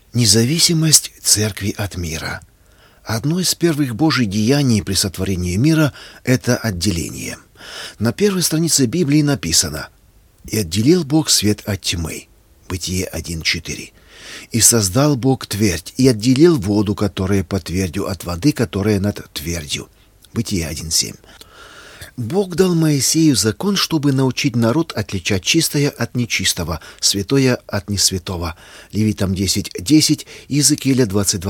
Независимость церкви от мира. Одно из первых Божьих деяний при сотворении мира — это отделение. На первой странице Библии написано: «И отделил Бог свет от тьмы». Бытие 1:4. «И создал Бог твердь, и отделил воду, которая под твердью, от воды, которая над твердью». Бытие 1:7. Бог дал Моисею закон, чтобы научить народ отличать чистое от нечистого, святое от несвятого. Левитам 10:10, Иезекииля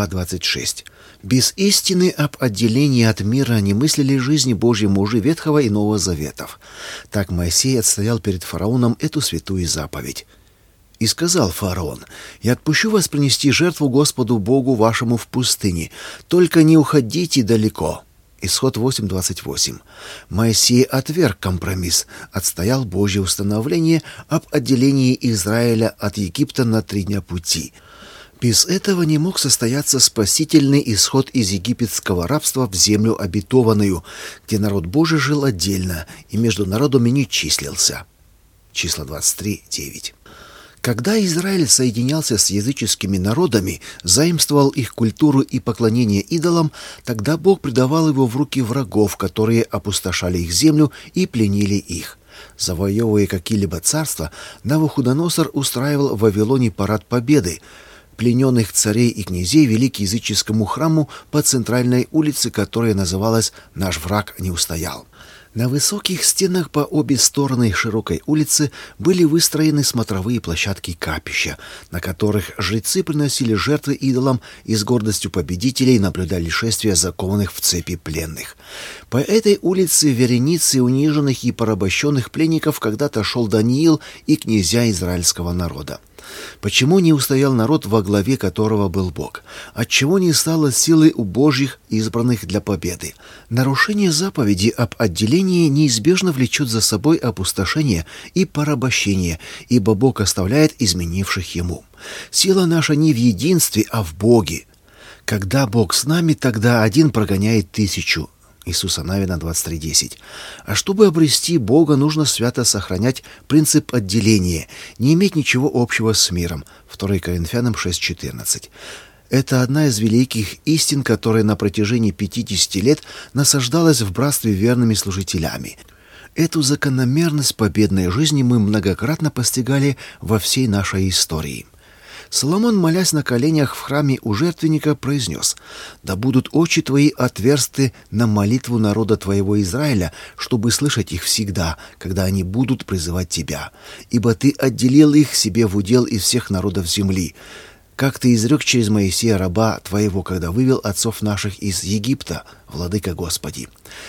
22:26. Без истины об отделении от мира не мыслили жизни Божьей мужи Ветхого и Нового Заветов. Так Моисей отстоял перед фараоном эту святую заповедь. «И сказал фараон: «Я отпущу вас принести жертву Господу Богу вашему в пустыне, только не уходите далеко». Исход 8:28. Моисей отверг компромисс, отстоял Божье установление об отделении Израиля от Египта на 3 дня пути. Без этого не мог состояться спасительный исход из египетского рабства в землю обетованную, где народ Божий жил отдельно и между народами не числился. Числа 23:9. Когда Израиль соединялся с языческими народами, заимствовал их культуру и поклонение идолам, тогда Бог предавал его в руки врагов, которые опустошали их землю и пленили их. Завоевывая какие-либо царства, Навуходоносор устраивал в Вавилоне парад победы. Плененных царей и князей вели к языческому храму по центральной улице, которая называлась «Наш враг не устоял». На высоких стенах по обе стороны широкой улицы были выстроены смотровые площадки капища, на которых жрецы приносили жертвы идолам и с гордостью победителей наблюдали шествие закованных в цепи пленных. По этой улице вереницы униженных и порабощенных пленников когда-то шел Даниил и князья израильского народа. Почему не устоял народ, во главе которого был Бог? Отчего не стало силы у Божьих избранных для победы? Нарушение заповеди об отделении неизбежно влечет за собой опустошение и порабощение, ибо Бог оставляет изменивших Ему. Сила наша не в единстве, а в Боге. Когда Бог с нами, тогда один прогоняет 1000. Иисуса Навина 23:10. А чтобы обрести Бога, нужно свято сохранять принцип отделения, не иметь ничего общего с миром. 2 Коринфянам 6:14. Это одна из великих истин, которая на протяжении 50 лет насаждалась в братстве верными служителями. Эту закономерность победной жизни мы многократно постигали во всей нашей истории. Соломон, молясь на коленях в храме у жертвенника, произнес: «Да будут очи твои отверсты на молитву народа твоего Израиля, чтобы слышать их всегда, когда они будут призывать тебя. Ибо ты отделил их себе в удел из всех народов земли, как ты изрек через Моисея раба твоего, когда вывел отцов наших из Египта, владыка Господи».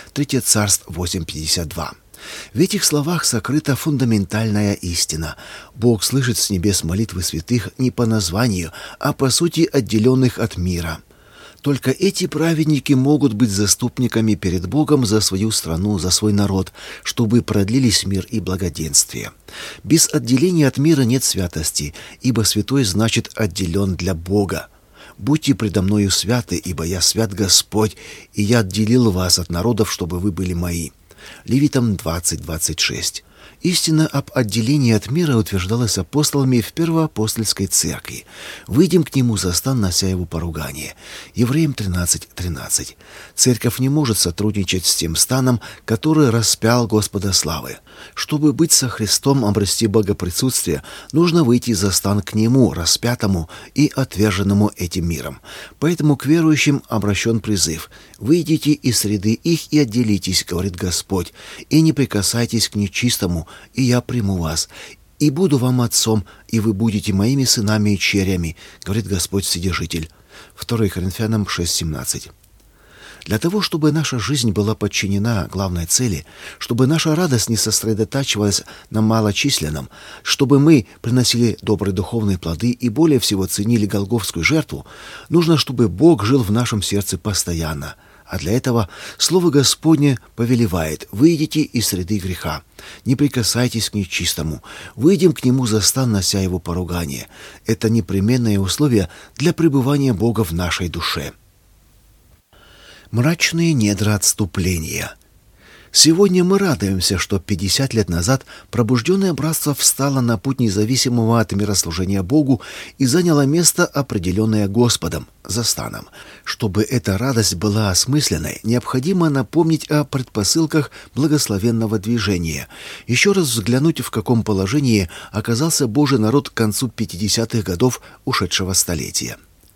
3 Царств 8:52. В этих словах сокрыта фундаментальная истина. Бог слышит с небес молитвы святых не по названию, а по сути отделенных от мира. Только эти праведники могут быть заступниками перед Богом за свою страну, за свой народ, чтобы продлились мир и благоденствие. Без отделения от мира нет святости, ибо святой значит отделен для Бога. «Будьте предо мною святы, ибо я свят Господь, и я отделил вас от народов, чтобы вы были мои». Левитам 20:26. Истина об отделении от мира утверждалась апостолами в первоапостольской церкви. «Выйдем к нему за стан, нося его поругание». Евреям 13:13. Церковь не может сотрудничать с тем станом, который распял Господа славы. Чтобы быть со Христом, обрести богоприсутствие, нужно выйти за стан к Нему, распятому и отверженному этим миром. Поэтому к верующим обращен призыв: «Выйдите из среды их и отделитесь, говорит Господь, и не прикасайтесь к нечистому, и я приму вас, и буду вам отцом, и вы будете моими сынами и черями, говорит Господь Вседержитель». 2 Коринфянам 6:17. Для того, чтобы наша жизнь была подчинена главной цели, чтобы наша радость не сосредотачивалась на малочисленном, чтобы мы приносили добрые духовные плоды и более всего ценили голгофскую жертву, нужно, чтобы Бог жил в нашем сердце постоянно. А для этого Слово Господне повелевает: «Выйдите из среды греха, не прикасайтесь к нечистому, выйдем к нему за стан, нося его поругание». Это непременное условие для пребывания Бога в нашей душе. Мрачные недра отступления. Сегодня мы радуемся, что 50 лет назад пробужденное братство встало на путь независимого от мира служения Богу и заняло место, определенное Господом, застаном. Чтобы эта радость была осмысленной, необходимо напомнить о предпосылках благословенного движения, еще раз взглянуть, в каком положении оказался Божий народ к концу 50-х годов ушедшего столетия.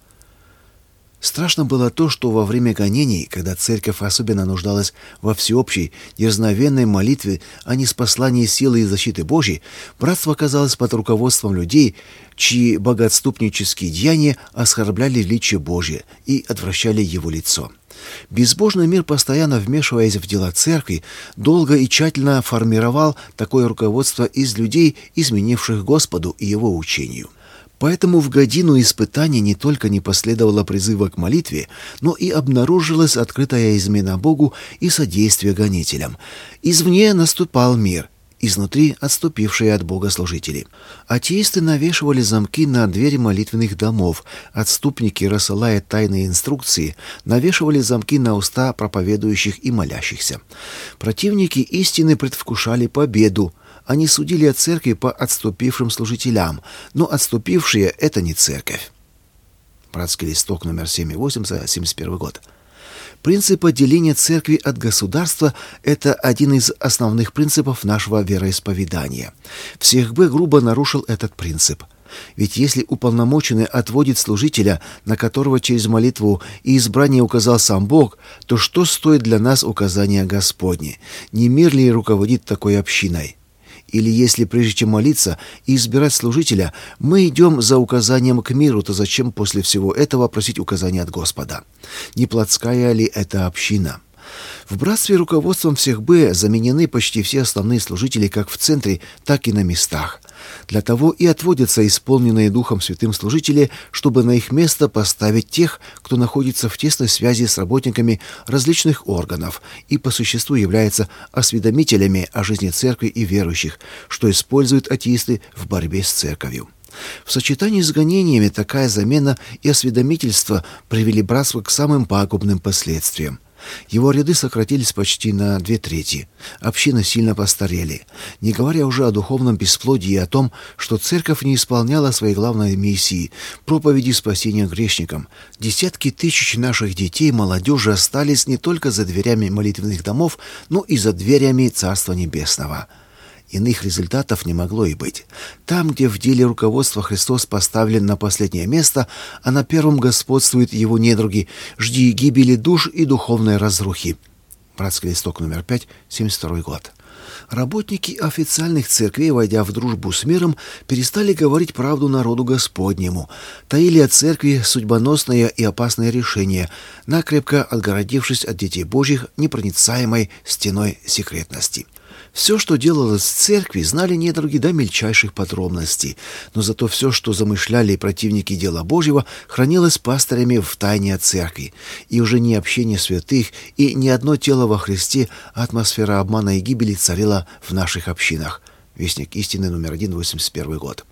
Страшно было то, что во время гонений, когда церковь особенно нуждалась во всеобщей, дерзновенной молитве, а не спаслании силы и защиты Божьей, братство оказалось под руководством людей, чьи богоотступнические деяния оскорбляли величие Божье и отвращали его лицо. Безбожный мир, постоянно вмешиваясь в дела церкви, долго и тщательно формировал такое руководство из людей, изменивших Господу и его учению. Поэтому в годину испытаний не только не последовало призыва к молитве, но и обнаружилась открытая измена Богу и содействие гонителям. Извне наступал мир, изнутри отступившие от Бога служители. Атеисты навешивали замки на двери молитвенных домов, отступники, рассылая тайные инструкции, навешивали замки на уста проповедующих и молящихся. Противники истины предвкушали победу. Они судили о церкви по отступившим служителям, но отступившие — это не церковь. Братский листок номер 7,8 за 1971 год. Принцип отделения церкви от государства — это один из основных принципов нашего вероисповедания. Всехб грубо нарушил этот принцип. Ведь если уполномоченный отводит служителя, на которого через молитву и избрание указал сам Бог, то что стоит для нас указания Господне? Не мир ли руководит такой общиной? Или если прежде чем молиться и избирать служителя, мы идем за указанием к миру, то зачем после всего этого просить указания от Господа? Не плотская ли это община? В братстве руководством всехб заменены почти все основные служители как в центре, так и на местах. Для того и отводятся исполненные Духом Святым служители, чтобы на их место поставить тех, кто находится в тесной связи с работниками различных органов и по существу является осведомителями о жизни церкви и верующих, что используют атеисты в борьбе с церковью. В сочетании с гонениями такая замена и осведомительство привели братство к самым пагубным последствиям. Его ряды сократились почти на 2/3. Общины сильно постарели. Не говоря уже о духовном бесплодии и о том, что церковь не исполняла своей главной миссии — проповеди спасения грешникам. Десятки тысяч наших детей и молодежи остались не только за дверями молитвенных домов, но и за дверями Царства Небесного. Иных результатов не могло и быть. Там, где в деле руководства Христос поставлен на последнее место, а на первом господствуют его недруги, жди гибели душ и духовной разрухи. Братский листок номер 5, 1972 год. Работники официальных церквей, войдя в дружбу с миром, перестали говорить правду народу Господнему, таили от церкви судьбоносное и опасное решение, накрепко отгородившись от детей Божьих непроницаемой стеной секретности. Все, что делалось в церкви, знали недруги до мельчайших подробностей, но зато все, что замышляли противники дела Божьего, хранилось пастырями в тайне от церкви, и уже не общение святых и не одно тело во Христе, а атмосфера обмана и гибели царила в наших общинах. Вестник истины номер 1, 1981 год.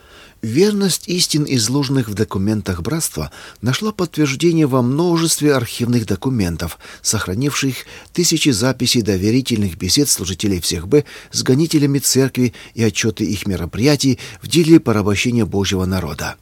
Верность истин, изложенных в документах братства, нашла подтверждение во множестве архивных документов, сохранивших тысячи записей доверительных бесед служителей всехб с гонителями церкви и отчеты их мероприятий в деле порабощения Божьего народа.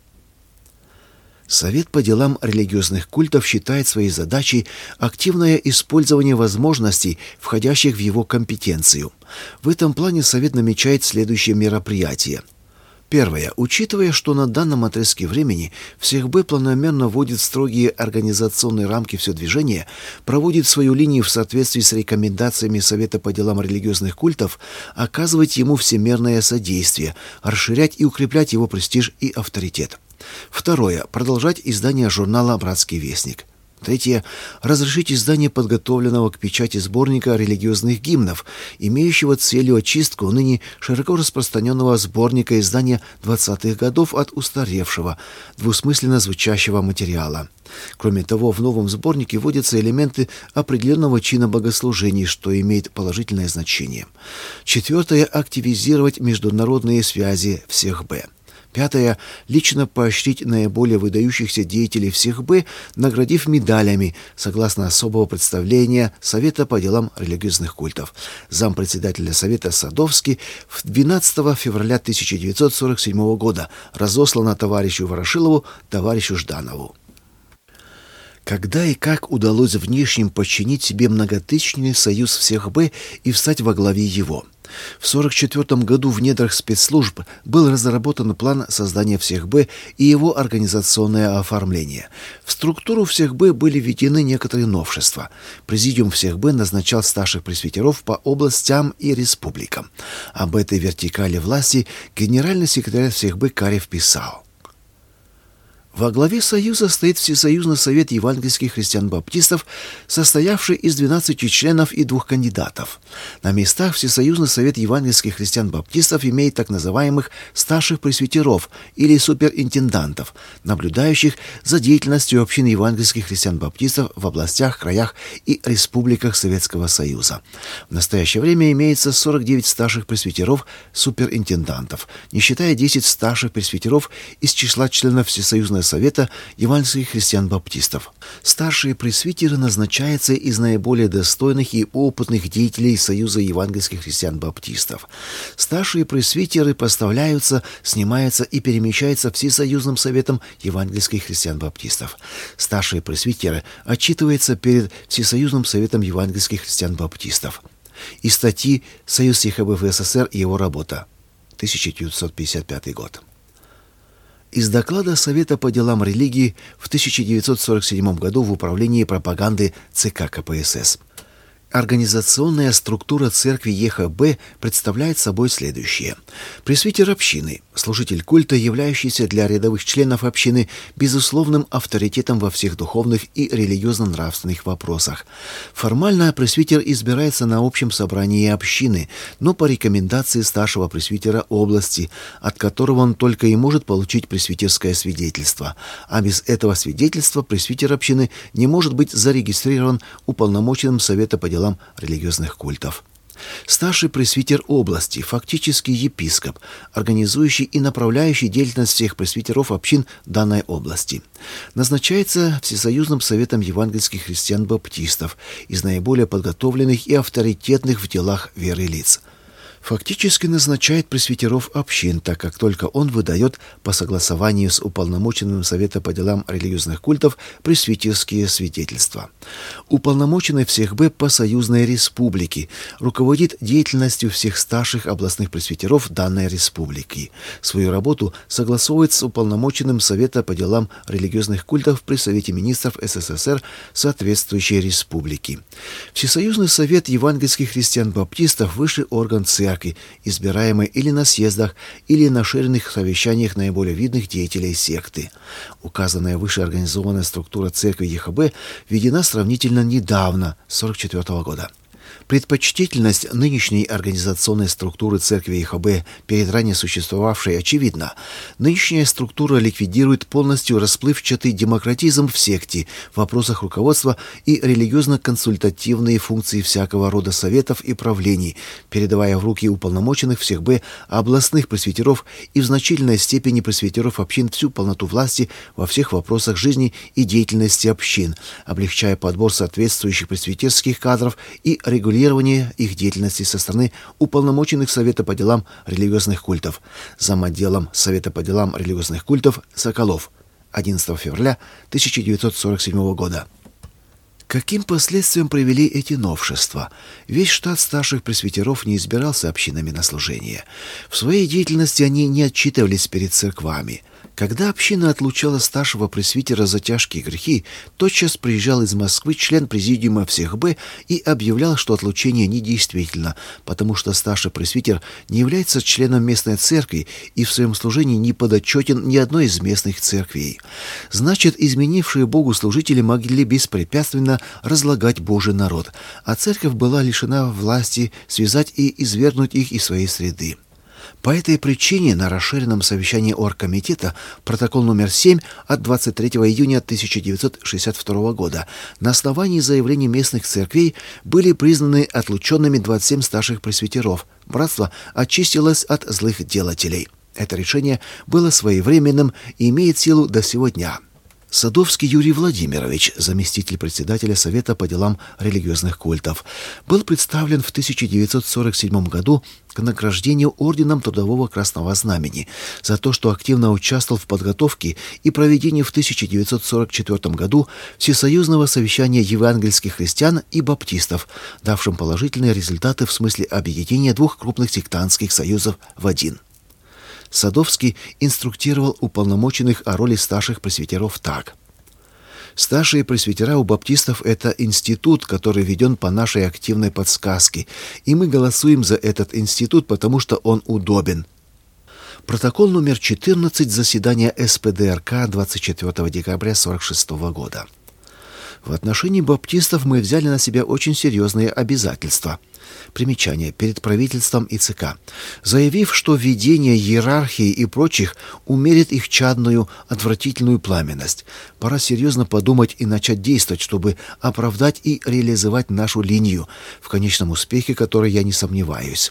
Совет по делам религиозных культов считает своей задачей активное использование возможностей, входящих в его компетенцию. В этом плане Совет намечает следующие мероприятия. Первое. Учитывая, что на данном отрезке времени всехб планомерно вводит в строгие организационные рамки все движение, проводит свою линию в соответствии с рекомендациями Совета по делам религиозных культов, оказывать ему всемерное содействие, расширять и укреплять его престиж и авторитет. Второе. Продолжать издание журнала «Братский вестник». Третье. Разрешить издание подготовленного к печати сборника религиозных гимнов, имеющего целью очистку ныне широко распространенного сборника издания 20-х годов от устаревшего, двусмысленно звучащего материала. Кроме того, в новом сборнике вводятся элементы определенного чина богослужений, что имеет положительное значение. Четвертое. Активизировать международные связи всехб. Пятое. Лично поощрить наиболее выдающихся деятелей всех Б, наградив медалями, согласно особого представления Совета по делам религиозных культов. Зампредседателя Совета Садовский 12 февраля 1947 года разослано товарищу Ворошилову, товарищу Жданову. Когда и как удалось внешним подчинить себе многотысячный союз всех Б и встать во главе его? В 1944 году в недрах спецслужб был разработан план создания всех Б и его организационное оформление. В структуру всех Б были введены некоторые новшества. Президиум всех Б назначал старших пресвитеров по областям и республикам. Об этой вертикали власти генеральный секретарь всех Б Карев писал: «Во главе Союза стоит Всесоюзный совет евангельских христиан-баптистов, состоявший из 12 членов и 2 кандидатов. На местах Всесоюзный совет евангельских христиан-баптистов имеет так называемых старших пресвитеров или суперинтендантов, наблюдающих за деятельностью общин евангельских христиан-баптистов в областях, краях и республиках Советского Союза. В настоящее время имеется 49 старших пресвитеров, суперинтендантов, не считая 10 старших пресвитеров из числа членов Всесоюзного Совета евангельских христиан-баптистов. Старшие пресвитеры назначаются из наиболее достойных и опытных деятелей Союза евангельских христиан-баптистов. Старшие пресвитеры поставляются, снимаются и перемещаются Всесоюзным Советом евангельских христиан-баптистов. Старшие пресвитеры отчитываются перед Всесоюзным Советом евангельских христиан-баптистов. Из статьи «Союз ЕХБ в СССР и его работа», 1955 год. Из доклада Совета по делам религии в 1947 году в управлении пропаганды ЦК КПСС. Организационная структура церкви ЕХБ представляет собой следующее. Пресвитер общины, служитель культа, являющийся для рядовых членов общины безусловным авторитетом во всех духовных и религиозно-нравственных вопросах. Формально пресвитер избирается на общем собрании общины, но по рекомендации старшего пресвитера области, от которого он только и может получить пресвитерское свидетельство. А без этого свидетельства пресвитер общины не может быть зарегистрирован уполномоченным Совета по делам религиозных культов. Старший пресвитер области, фактически епископ, организующий и направляющий деятельность всех пресвитеров общин данной области. Назначается Всесоюзным Советом евангельских христиан-баптистов из наиболее подготовленных и авторитетных в делах веры лиц. Фактически назначает пресвитеров общин, так как только он выдает по согласованию с уполномоченным Совета по делам религиозных культов пресвитерские свидетельства. Уполномоченный всех Б по союзной республике руководит деятельностью всех старших областных пресвитеров данной республики. Свою работу согласовывает с уполномоченным Совета по делам религиозных культов при Совете министров СССР соответствующей республики. Всесоюзный Совет евангельских христиан-баптистов – высший орган церкви, избираемый или на съездах, или на ширенных совещаниях наиболее видных деятелей секты. Указанная выше организованная структура церкви ЕХБ введена сравнительно недавно, с 1944 года. Предпочтительность нынешней организационной структуры церкви ЕХБ перед ранее существовавшей очевидна. Нынешняя структура ликвидирует полностью расплывчатый демократизм в секте в вопросах руководства и религиозно-консультативные функции всякого рода советов и правлений, передавая в руки уполномоченных всех Б областных пресвитеров и в значительной степени пресвитеров общин всю полноту власти во всех вопросах жизни и деятельности общин, облегчая подбор соответствующих пресвитерских кадров и регулирование их деятельности со стороны уполномоченных Совета по делам религиозных культов. Замотделом Совета по делам религиозных культов Соколов, 11 февраля 1947 года. Каким последствиям привели эти новшества? Весь штат старших пресвитеров не избирался общинами на служение. В своей деятельности они не отчитывались перед церквами. Когда община отлучала старшего пресвитера за тяжкие грехи, тотчас приезжал из Москвы член президиума всех Б и объявлял, что отлучение недействительно, потому что старший пресвитер не является членом местной церкви и в своем служении не подотчетен ни одной из местных церквей. Значит, изменившие Богу служители могли беспрепятственно разлагать Божий народ, а церковь была лишена власти связать и извергнуть их из своей среды. По этой причине на расширенном совещании оргкомитета протокол номер 7 от 23 июня 1962 года на основании заявлений местных церквей были признаны отлученными 27 старших пресвитеров. Братство очистилось от злых делателей. Это решение было своевременным и имеет силу до сего дня. Садовский Юрий Владимирович, заместитель председателя Совета по делам религиозных культов, был представлен в 1947 году к награждению Орденом Трудового Красного Знамени за то, что активно участвовал в подготовке и проведении в 1944 году Всесоюзного совещания евангельских христиан и баптистов, давшим положительные результаты в смысле объединения двух крупных сектантских союзов в один. Садовский инструктировал уполномоченных о роли старших пресвитеров так. Старшие пресвитера у баптистов – это институт, который введен по нашей активной подсказке, и мы голосуем за этот институт, потому что он удобен. Протокол номер 14 заседания СПДРК 24 декабря 1946 года. В отношении баптистов мы взяли на себя очень серьезные обязательства. Примечание перед правительством и ЦК, заявив, что введение иерархии и прочих умерит их чадную, отвратительную пламенность. Пора серьезно подумать и начать действовать, чтобы оправдать и реализовать нашу линию, в конечном успехе которой я не сомневаюсь.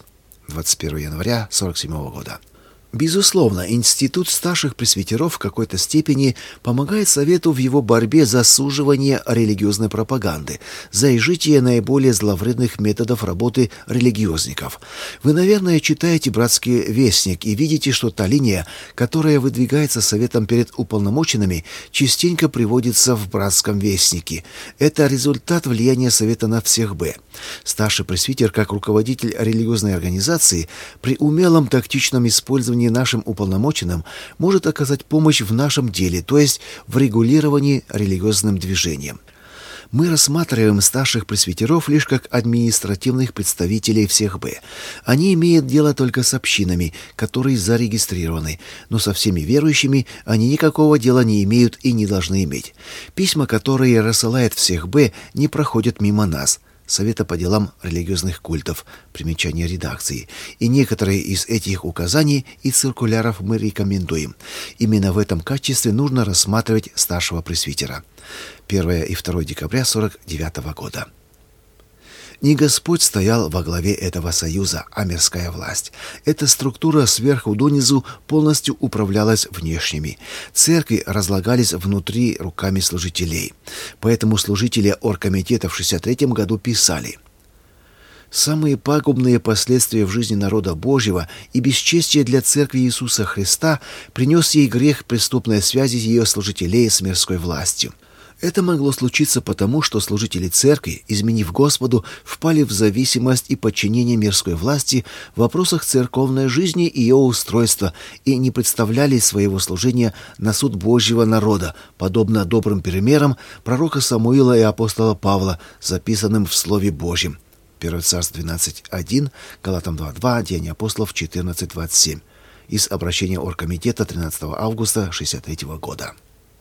21 января 1947 года. Безусловно, институт старших пресвитеров в какой-то степени помогает Совету в его борьбе за суживание религиозной пропаганды, за изжитие наиболее зловредных методов работы религиозников. Вы, наверное, читаете «Братский вестник» и видите, что та линия, которая выдвигается Советом перед уполномоченными, частенько приводится в «Братском вестнике». Это результат влияния Совета на всех Б. Старший пресвитер, как руководитель религиозной организации, при умелом тактичном использовании нашим уполномоченным может оказать помощь в нашем деле, то есть в регулировании религиозным движением. Мы рассматриваем старших пресвитеров лишь как административных представителей всех Б. Они имеют дело только с общинами, которые зарегистрированы, но со всеми верующими они никакого дела не имеют и не должны иметь. Письма, которые рассылает всех Б, не проходят мимо нас. Совета по делам религиозных культов, примечание редакции. И некоторые из этих указаний и циркуляров мы рекомендуем. Именно в этом качестве нужно рассматривать старшего пресвитера. 1 и 2 декабря 1949 года. Не Господь стоял во главе этого союза, а мирская власть. Эта структура сверху донизу полностью управлялась внешними. Церкви разлагались внутри руками служителей. Поэтому служители оргкомитета в 1963 году писали: «Самые пагубные последствия в жизни народа Божьего и бесчестие для Церкви Иисуса Христа принес ей грех преступной связи ее служителей с мирской властью». Это могло случиться потому, что служители церкви, изменив Господу, впали в зависимость и подчинение мирской власти в вопросах церковной жизни и ее устройства и не представляли своего служения на суд Божьего народа, подобно добрым примерам пророка Самуила и апостола Павла, записанным в Слове Божьем. 1 Царств 12:1, Галатам 2:2, Деяния апостолов 14:27. Из обращения оргкомитета 13 августа 1963 года.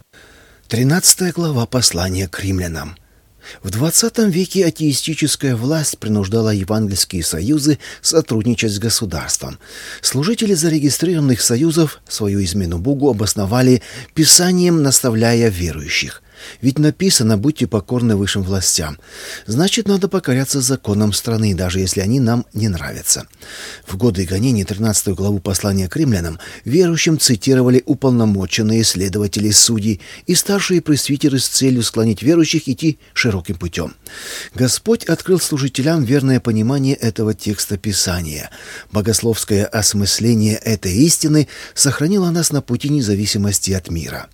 13 глава послания к римлянам. В XX веке атеистическая власть принуждала евангельские союзы сотрудничать с государством. Служители зарегистрированных союзов свою измену Богу обосновали Писанием, наставляя верующих. Ведь написано: «Будьте покорны высшим властям». Значит, надо покоряться законам страны, даже если они нам не нравятся. В годы гонений 13 главу послания к римлянам верующим цитировали уполномоченные следователи судей и старшие пресвитеры с целью склонить верующих идти широким путем. Господь открыл служителям верное понимание этого текста Писания. Богословское осмысление этой истины сохранило нас на пути независимости от мира.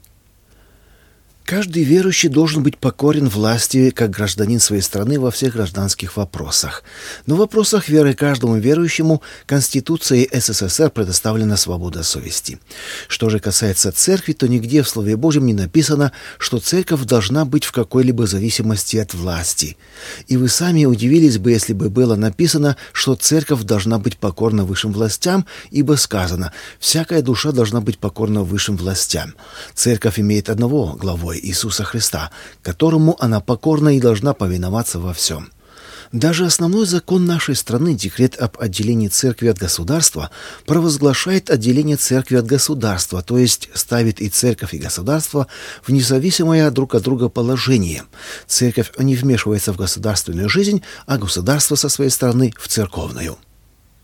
Каждый верующий должен быть покорен власти как гражданин своей страны во всех гражданских вопросах. Но в вопросах веры каждому верующему Конституцией СССР предоставлена свобода совести. Что же касается церкви, то нигде в Слове Божьем не написано, что церковь должна быть в какой-либо зависимости от власти. И вы сами удивились бы, если бы было написано, что церковь должна быть покорна высшим властям, ибо сказано: «Всякая душа должна быть покорна высшим властям». Церковь имеет одного главой — Иисуса Христа, которому она покорна и должна повиноваться во всем. Даже основной закон нашей страны, декрет об отделении церкви от государства, провозглашает отделение церкви от государства, то есть ставит и церковь, и государство в независимое друг от друга положение. Церковь не вмешивается в государственную жизнь, а государство со своей стороны в церковную.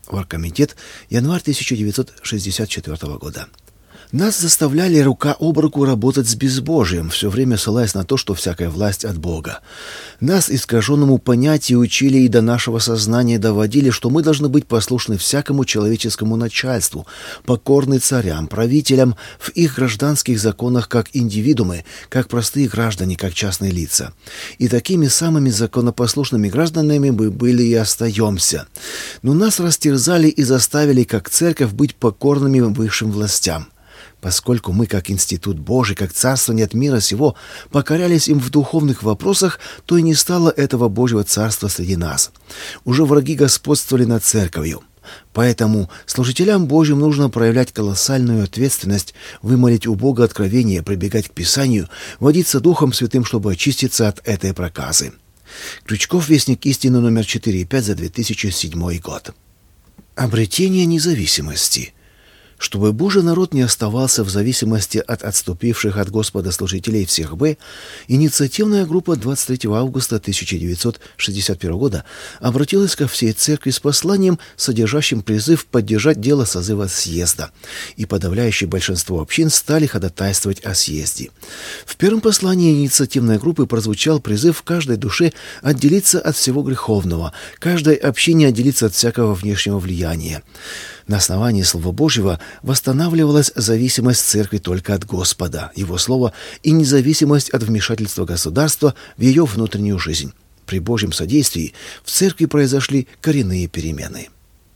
Оргкомитет, январь 1964 года. Нас заставляли рука об руку работать с безбожием, все время ссылаясь на то, что всякая власть от Бога. Нас искаженному понятию учили и до нашего сознания доводили, что мы должны быть послушны всякому человеческому начальству, покорны царям, правителям в их гражданских законах как индивидуумы, как простые граждане, как частные лица. И такими самыми законопослушными гражданами мы были и остаемся. Но нас растерзали и заставили, как церковь, быть покорными высшим властям. Поскольку мы, как институт Божий, как царство не от мира сего, покорялись им в духовных вопросах, то и не стало этого Божьего царства среди нас. Уже враги господствовали над церковью. Поэтому служителям Божьим нужно проявлять колоссальную ответственность, вымолить у Бога откровение, прибегать к Писанию, водиться Духом Святым, чтобы очиститься от этой проказы. Крючков, Вестник истины, номер 4,5 за 2007 год. Обретение независимости. Чтобы Божий народ не оставался в зависимости от отступивших от Господа служителей всех Б, инициативная группа 23 августа 1961 года обратилась ко всей церкви с посланием, содержащим призыв поддержать дело созыва съезда, и подавляющее большинство общин стали ходатайствовать о съезде. В первом послании инициативной группы прозвучал призыв каждой душе отделиться от всего греховного, каждой общине отделиться от всякого внешнего влияния. На основании Слова Божьего восстанавливалась зависимость церкви только от Господа, Его Слова, и независимость от вмешательства государства в ее внутреннюю жизнь. При Божьем содействии в церкви произошли коренные перемены.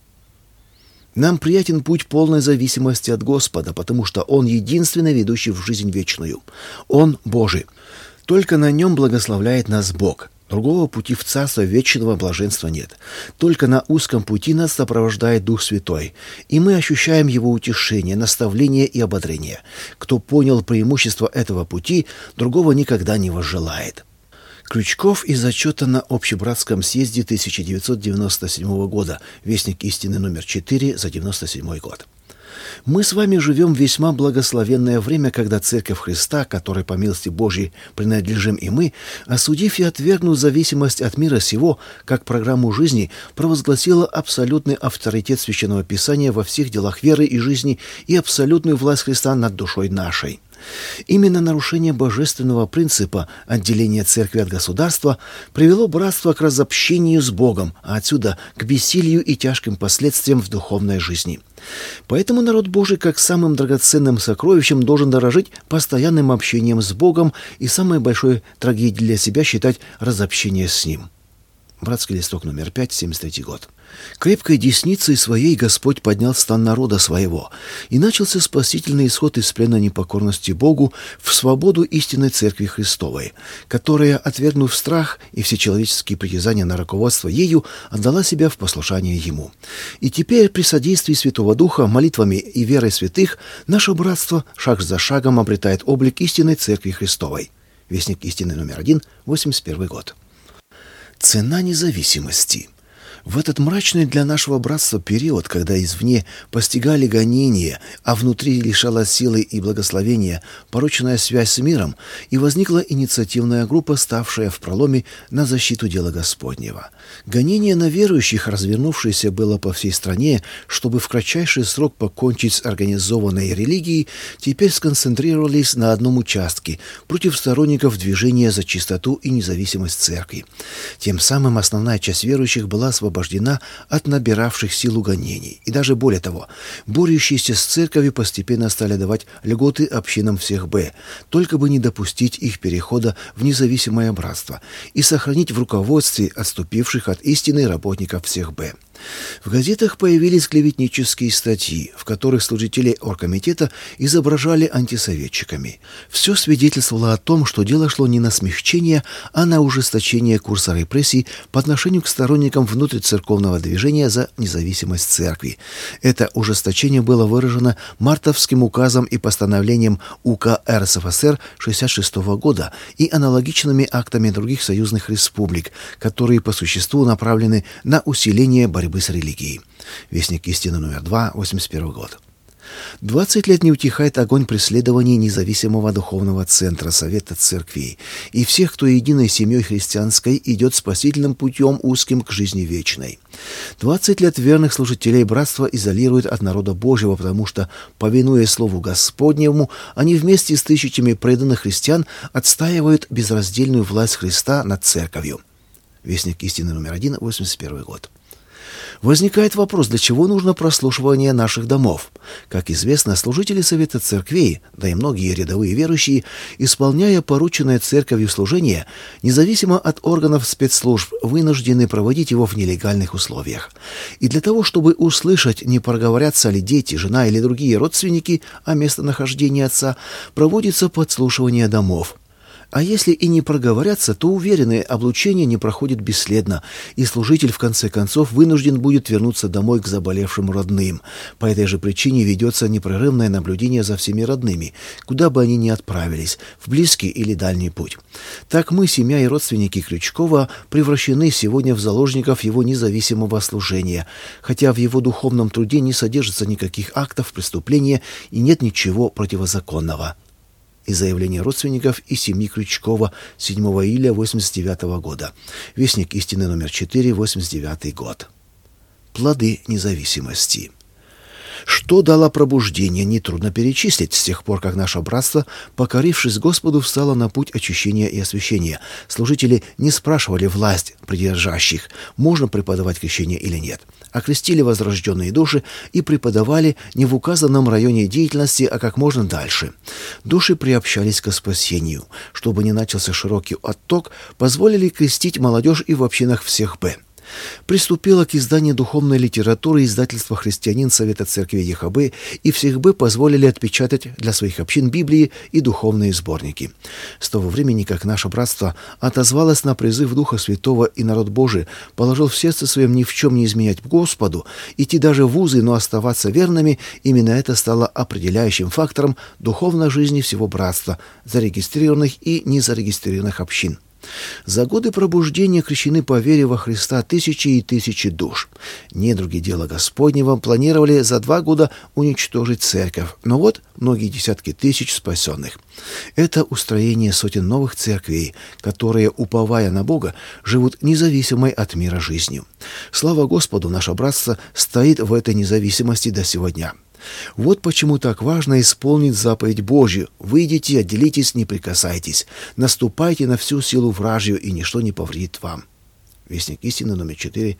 Нам приятен путь полной зависимости от Господа, потому что Он единственный ведущий в жизнь вечную. Он Божий. Только на Нем благословляет нас Бог. Другого пути в царство вечного блаженства нет. Только на узком пути нас сопровождает Дух Святой, и мы ощущаем Его утешение, наставление и ободрение. Кто понял преимущество этого пути, другого никогда не возжелает. Крючков из отчета на Общебратском съезде 1997 года. Вестник истины, номер 4 за 1997 год. Мы с вами живем в весьма благословенное время, когда Церковь Христа, которой по милости Божьей принадлежим и мы, осудив и отвергнув зависимость от мира сего, как программу жизни, провозгласила абсолютный авторитет Священного Писания во всех делах веры и жизни и абсолютную власть Христа над душой нашей. Именно нарушение божественного принципа отделения церкви от государства привело братство к разобщению с Богом, а отсюда к бессилию и тяжким последствиям в духовной жизни. Поэтому народ Божий, как самым драгоценным сокровищем, должен дорожить постоянным общением с Богом и самой большой трагедией для себя считать разобщение с Ним. Братский листок номер 5, 73 год. Крепкой десницей своей Господь поднял стан народа своего, и начался спасительный исход из плена непокорности Богу в свободу истинной Церкви Христовой, которая, отвергнув страх и всечеловеческие притязания на руководство ею, отдала себя в послушание Ему. И теперь при содействии Святого Духа, молитвами и верой святых, наше братство шаг за шагом обретает облик истинной Церкви Христовой. Вестник истины номер 1, 81 год. Цена независимости. В этот мрачный для нашего братства период, когда извне постигали гонения, а внутри лишала силы и благословения порочная связь с миром, и возникла инициативная группа, ставшая в проломе на защиту дела Господнего. Гонения на верующих, развернувшееся было по всей стране, чтобы в кратчайший срок покончить с организованной религией, теперь сконцентрировались на одном участке против сторонников движения за чистоту и независимость церкви. Тем самым основная часть верующих была освобождена от набиравших силу гонений. И даже более того, борющиеся с церковью постепенно стали давать льготы общинам всех Б, только бы не допустить их перехода в независимое братство и сохранить в руководстве отступивших от истины работников всех Б. В газетах появились клеветнические статьи, в которых служители оргкомитета изображали антисоветчиками. Все свидетельствовало о том, что дело шло не на смягчение, а на ужесточение курса репрессий по отношению к сторонникам внутрицерковного движения за независимость церкви. Это ужесточение было выражено мартовским указом и постановлением УК РСФСР 1966 года и аналогичными актами других союзных республик, которые по существу направлены на усиление борьбы с религией. Вестник истины номер 2, 81 год. 20 лет не утихает огонь преследований независимого духовного центра Совета Церквей и всех, кто единой семьей христианской идет спасительным путем узким к жизни вечной. 20 лет верных служителей братства изолируют от народа Божьего, потому что, повинуясь Слову Господнему, они вместе с тысячами преданных христиан отстаивают безраздельную власть Христа над Церковью. Вестник истины номер 1, 81 год. Возникает вопрос, для чего нужно прослушивание наших домов? Как известно, служители Совета Церквей, да и многие рядовые верующие, исполняя порученное Церковью служение, независимо от органов спецслужб, вынуждены проводить его в нелегальных условиях. И для того, чтобы услышать, не проговорятся ли дети, жена или другие родственники о местонахождении отца, проводится подслушивание домов. А если и не проговорятся, то уверенные, облучение не проходит бесследно, и служитель в конце концов вынужден будет вернуться домой к заболевшим родным. По этой же причине ведется непрерывное наблюдение за всеми родными, куда бы они ни отправились, в близкий или дальний путь. Так мы, семья и родственники Крючкова, превращены сегодня в заложников его независимого служения, хотя в его духовном труде не содержится никаких актов преступления и нет ничего противозаконного. Из заявления родственников и семьи Крючкова 7 июля 1989 года. Вестник истины номер 4, 1989 год. Плоды независимости. Что дало пробуждение, нетрудно перечислить. С тех пор, как наше братство, покорившись Господу, встало на путь очищения и освящения. Служители не спрашивали власть придержащих, можно преподавать крещение или нет. Окрестили возрожденные души и преподавали не в указанном районе деятельности, а как можно дальше. Души приобщались к спасению. Чтобы не начался широкий отток, позволили крестить молодежь и в общинах всех Б. Приступило к изданию духовной литературы издательства «Христианин» Совета Церкви ЕХБ, и всех Б позволили отпечатать для своих общин Библии и духовные сборники. С того времени, как наше братство отозвалось на призыв Духа Святого, и народ Божий положил в сердце своем ни в чем не изменять Господу, идти даже в вузы, но оставаться верными, именно это стало определяющим фактором духовной жизни всего братства, зарегистрированных и незарегистрированных общин. За годы пробуждения крещены по вере во Христа тысячи и тысячи душ. Недруги дела Господнего планировали за 2 года уничтожить церковь, но вот многие десятки тысяч спасенных. Это устроение сотен новых церквей, которые, уповая на Бога, живут независимой от мира жизнью. Слава Господу, наше братство стоит в этой независимости до сего дня. Вот почему так важно исполнить заповедь Божью: «Выйдите, отделитесь, не прикасайтесь, наступайте на всю силу вражью, и ничто не повредит вам». Вестник истины номер 4,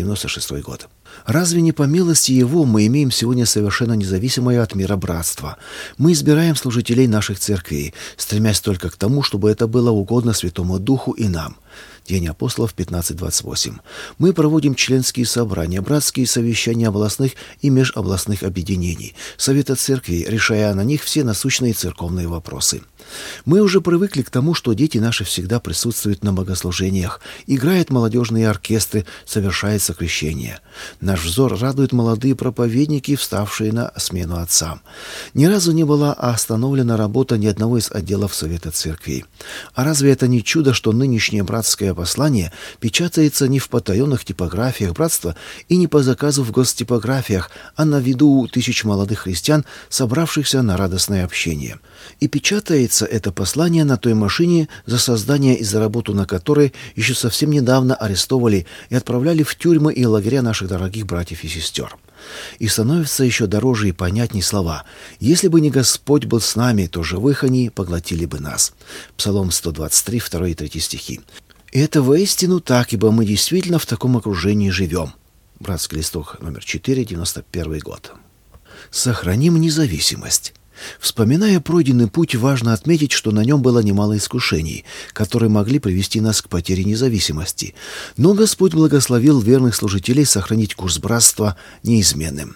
96 год. Разве не по милости Его мы имеем сегодня совершенно независимое от мира братство? Мы избираем служителей наших церквей, стремясь только к тому, чтобы это было угодно Святому Духу и нам. День апостолов 15:28. Мы проводим членские собрания, братские совещания областных и межобластных объединений, Совета Церквей, решая на них все насущные церковные вопросы. Мы уже привыкли к тому, что дети наши всегда присутствуют на богослужениях, играют молодежные оркестры, совершается крещение. Наш взор радуют молодые проповедники, вставшие на смену отцам. Ни разу не была остановлена работа ни одного из отделов Совета Церквей. А разве это не чудо, что нынешнее братское послание печатается не в потаенных типографиях братства и не по заказу в гостипографиях, а на виду у тысяч молодых христиан, собравшихся на радостное общение? И печатается это послание на той машине, за создание и за работу на которой еще совсем недавно арестовали и отправляли в тюрьмы и лагеря наших дорогих братьев и сестер. И становятся еще дороже и понятней слова: «Если бы не Господь был с нами, то живых они поглотили бы нас». Псалом 123, 2 и 3 стихи. И это воистину так, ибо мы действительно в таком окружении живем. Братский листок номер 4, 91 год. Сохраним независимость. Вспоминая пройденный путь, важно отметить, что на нем было немало искушений, которые могли привести нас к потере независимости. Но Господь благословил верных служителей сохранить курс братства неизменным.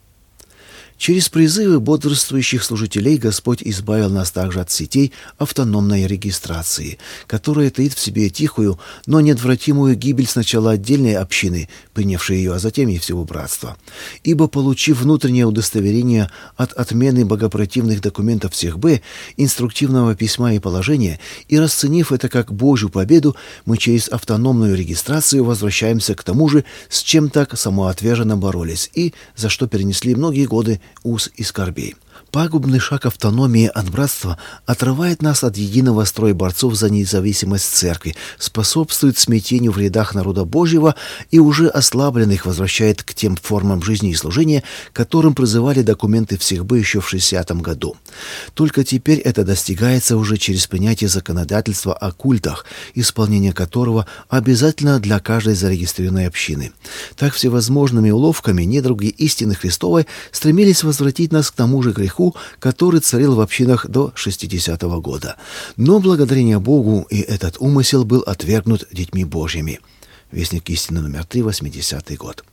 Через призывы бодрствующих служителей Господь избавил нас также от сетей автономной регистрации, которая таит в себе тихую, но неотвратимую гибель сначала отдельной общины, принявшей ее, а затем и всего братства. Ибо, получив внутреннее удостоверение от отмены богопротивных документов всех Б, инструктивного письма и положения, и расценив это как Божью победу, мы через автономную регистрацию возвращаемся к тому же, с чем так самоотверженно боролись и за что перенесли многие годы уз и скорбей. Пагубный шаг автономии от братства отрывает нас от единого строя борцов за независимость церкви, способствует смятению в рядах народа Божьего и уже ослабленных возвращает к тем формам жизни и служения, которым призывали документы всехбы еще в 60-м году. Только теперь это достигается уже через принятие законодательства о культах, исполнение которого обязательно для каждой зарегистрированной общины. Так всевозможными уловками недруги истины Христовой стремились возвратить нас к тому же греху, который царил в общинах до 60-го года. Но благодарение Богу и этот умысел был отвергнут детьми Божьими. Вестник истины номер 3, 80-й год.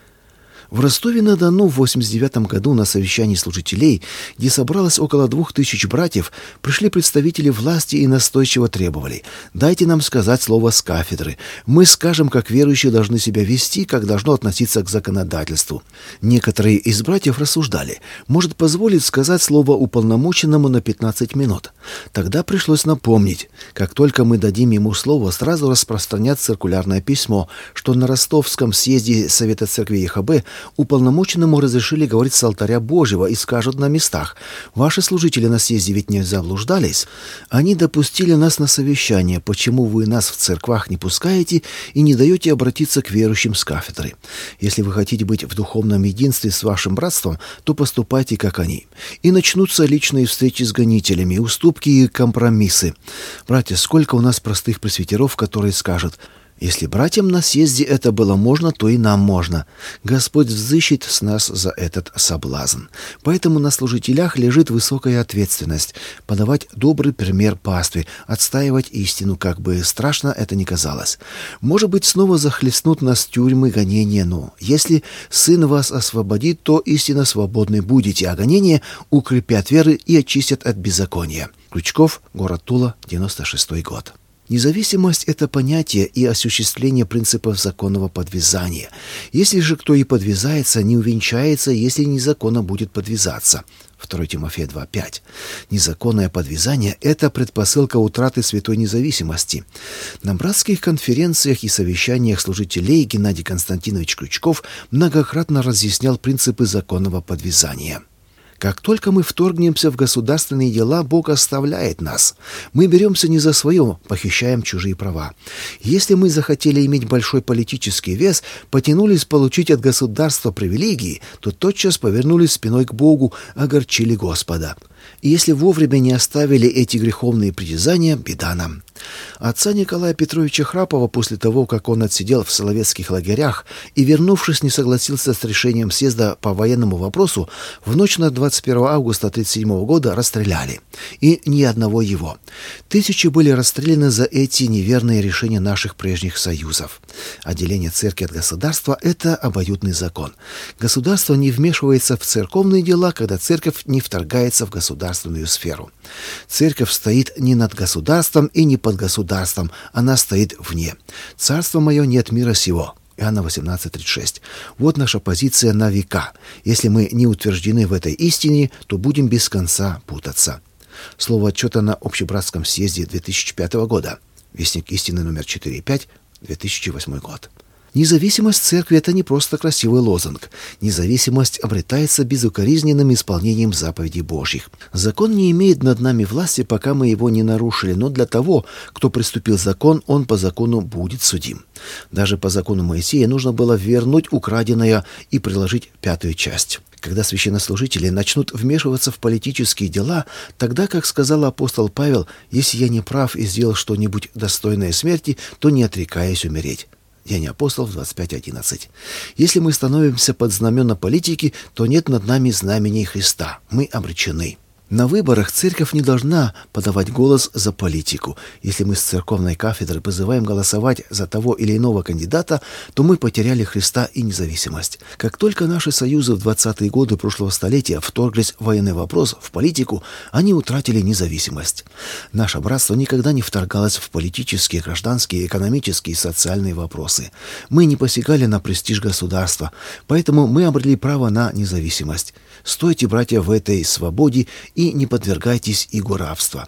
В Ростове-на-Дону в 89 году на совещании служителей, где собралось около 2000 братьев, пришли представители власти и настойчиво требовали: «Дайте нам сказать слово с кафедры. Мы скажем, как верующие должны себя вести, как должно относиться к законодательству». Некоторые из братьев рассуждали: может позволить сказать слово уполномоченному на 15 минут. Тогда пришлось напомнить: как только мы дадим ему слово, сразу распространят циркулярное письмо, что на Ростовском съезде Совета Церкви ЕХБ уполномоченному разрешили говорить с алтаря Божьего и скажут на местах: «Ваши служители на съезде ведь не заблуждались? Они допустили нас на совещание. Почему вы нас в церквах не пускаете и не даете обратиться к верующим с кафедры? Если вы хотите быть в духовном единстве с вашим братством, то поступайте, как они». И начнутся личные встречи с гонителями, уступки и компромиссы. Братья, сколько у нас простых пресвитеров, которые скажут: «Если братьям на съезде это было можно, то и нам можно». Господь взыщет с нас за этот соблазн. Поэтому на служителях лежит высокая ответственность — подавать добрый пример пастве, отстаивать истину, как бы страшно это ни казалось. Может быть, снова захлестнут нас тюрьмы, гонения, но если Сын вас освободит, то истинно свободны будете, а гонения укрепят веры и очистят от беззакония. Ключков, город Тула, 96-й год. Независимость — это понятие и осуществление принципов законного подвязания. Если же кто и подвязается, не увенчается, если незаконно будет подвязаться. 2 Тимофея 2:5. Незаконное подвязание — это предпосылка утраты святой независимости. На братских конференциях и совещаниях служителей Геннадий Константинович Ключков многократно разъяснял принципы законного подвязания. Как только мы вторгнемся в государственные дела, Бог оставляет нас. Мы беремся не за свое, похищаем чужие права. Если мы захотели иметь большой политический вес, потянулись получить от государства привилегии, то тотчас повернулись спиной к Богу, огорчили Господа. И если вовремя не оставили эти греховные притязания, беда нам. Отца Николая Петровича Храпова после того, как он отсидел в соловецких лагерях и, вернувшись, не согласился с решением съезда по военному вопросу, в ночь на 21 августа 1937 года расстреляли. И ни одного его. Тысячи были расстреляны за эти неверные решения наших прежних союзов. Отделение церкви от государства — это обоюдный закон. Государство не вмешивается в церковные дела, когда церковь не вторгается в государственную сферу. Церковь стоит не над государством и не под государством, она стоит вне. «Царство мое не от мира сего». Иоанна 18:36. Вот наша позиция на века. Если мы не утверждены в этой истине, то будем без конца путаться. Слово отчета на Общебратском съезде 2005 года. Вестник истины номер 4,5, 2008 год. Независимость церкви — это не просто красивый лозунг. Независимость обретается безукоризненным исполнением заповедей Божьих. Закон не имеет над нами власти, пока мы его не нарушили, но для того, кто приступил закон, он по закону будет судим. Даже по закону Моисея нужно было вернуть украденное и приложить 5-ю часть. Когда священнослужители начнут вмешиваться в политические дела, тогда, как сказал апостол Павел: «Если я не прав и сделал что-нибудь достойное смерти, то не отрекаюсь умереть». Деяния апостолов 25:11. Если мы становимся под знамена политики, то нет над нами знамений Христа. Мы обречены. На выборах церковь не должна подавать голос за политику. Если мы с церковной кафедры призываем голосовать за того или иного кандидата, то мы потеряли Христа и независимость. Как только наши союзы в 20-е годы прошлого столетия вторглись в военный вопрос, в политику, они утратили независимость. Наше братство никогда не вторгалось в политические, гражданские, экономические и социальные вопросы. Мы не посягали на престиж государства, поэтому мы обрели право на независимость. Стойте, братья, в этой свободе и не подвергайтесь игу рабства.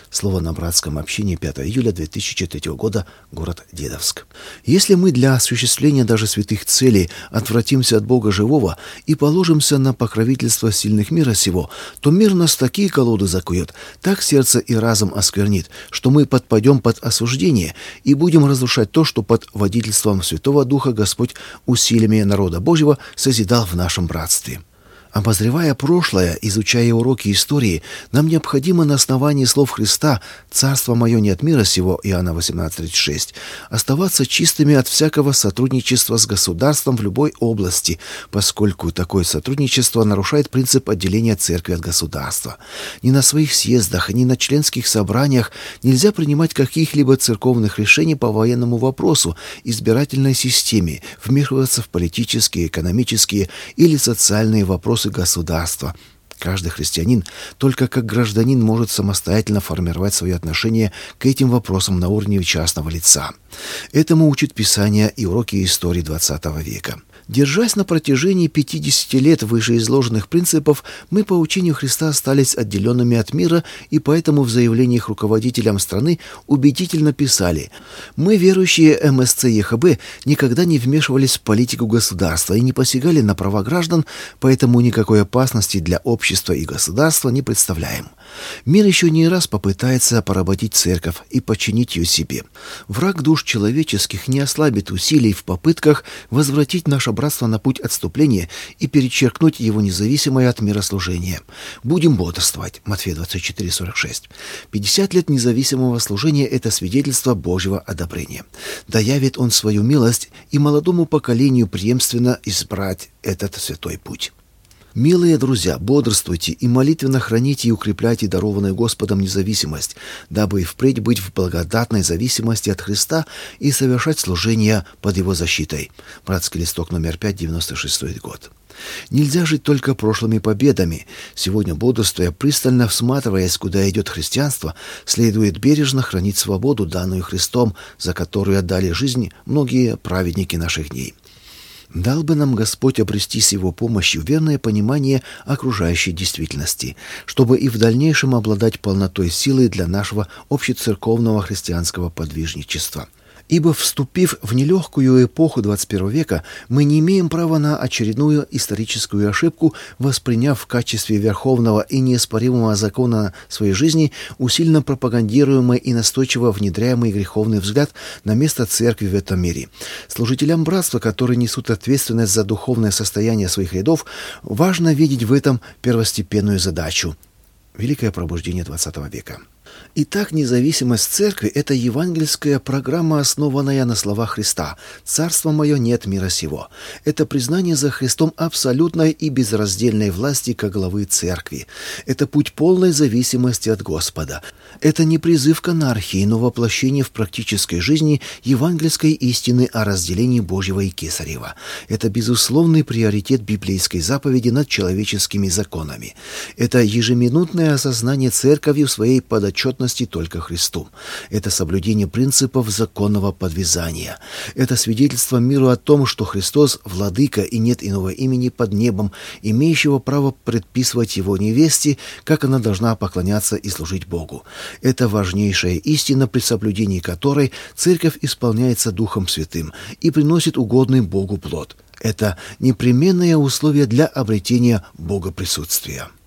Слово на братском общении 5 июля 2003 года, город Дедовск. Если мы для осуществления даже святых целей отвратимся от Бога живого и положимся на покровительство сильных мира сего, то мир нас такие колоды закует, так сердце и разум осквернит, что мы подпадем под осуждение и будем разрушать то, что под водительством Святого Духа Господь усилиями народа Божьего созидал в нашем братстве. Обозревая прошлое, изучая уроки истории, нам необходимо на основании слов Христа «Царство мое не от мира сего» Иоанна 18:36 оставаться чистыми от всякого сотрудничества с государством в любой области, поскольку такое сотрудничество нарушает принцип отделения церкви от государства. Ни на своих съездах, ни на членских собраниях нельзя принимать каких-либо церковных решений по военному вопросу, избирательной системе, вмешиваться в политические, экономические или социальные вопросы государства. Каждый христианин только как гражданин может самостоятельно формировать свои отношения к этим вопросам на уровне частного лица. Этому учит Писание и уроки истории XX века. Держась на протяжении 50 лет вышеизложенных принципов, мы по учению Христа остались отделенными от мира, и поэтому в заявлениях руководителям страны убедительно писали: «Мы, верующие МСЦ ЕХБ, никогда не вмешивались в политику государства и не посягали на права граждан, поэтому никакой опасности для общества и государства не представляем. Мир еще не раз попытается поработить церковь и подчинить ее себе. Враг душ человеческих не ослабит усилий в попытках возвратить наше братство на путь отступления и перечеркнуть его независимое от мира служение. Будем бодрствовать». Матфея 24:46. 50 лет независимого служения – это свидетельство Божьего одобрения. Да явит Он свою милость и молодому поколению преемственно избрать этот святой путь. Милые друзья, бодрствуйте и молитвенно храните и укрепляйте дарованную Господом независимость, дабы и впредь быть в благодатной зависимости от Христа и совершать служение под Его защитой. Братский листок номер 5, 96 год. Нельзя жить только прошлыми победами. Сегодня, бодрствуя, пристально всматриваясь, куда идет христианство, следует бережно хранить свободу, данную Христом, за которую отдали жизнь многие праведники наших дней. Дал бы нам Господь обрести с Его помощью верное понимание окружающей действительности, чтобы и в дальнейшем обладать полнотой силы для нашего общецерковного христианского подвижничества. Ибо, вступив в нелегкую эпоху 21 века, мы не имеем права на очередную историческую ошибку, восприняв в качестве верховного и неоспоримого закона своей жизни усиленно пропагандируемый и настойчиво внедряемый греховный взгляд на место церкви в этом мире. Служителям братства, которые несут ответственность за духовное состояние своих рядов, важно видеть в этом первостепенную задачу. Великое пробуждение 20 века. Итак, независимость церкви – это евангельская программа, основанная на словах Христа «Царство мое не от мира сего». Это признание за Христом абсолютной и безраздельной власти как главы церкви. Это путь полной зависимости от Господа. Это не призыв к анархии, но воплощение в практической жизни евангельской истины о разделении Божьего и Кесарева. Это безусловный приоритет библейской заповеди над человеческими законами. Это ежеминутное осознание церковью своей подотчетности только Христу. Это соблюдение принципов законного подвязания. Это свидетельство миру о том, что Христос – владыка и нет иного имени под небом, имеющего право предписывать его невесте, как она должна поклоняться и служить Богу. Это важнейшая истина, при соблюдении которой церковь исполняется Духом Святым и приносит угодный Богу плод. Это непременное условие для обретения Богоприсутствия.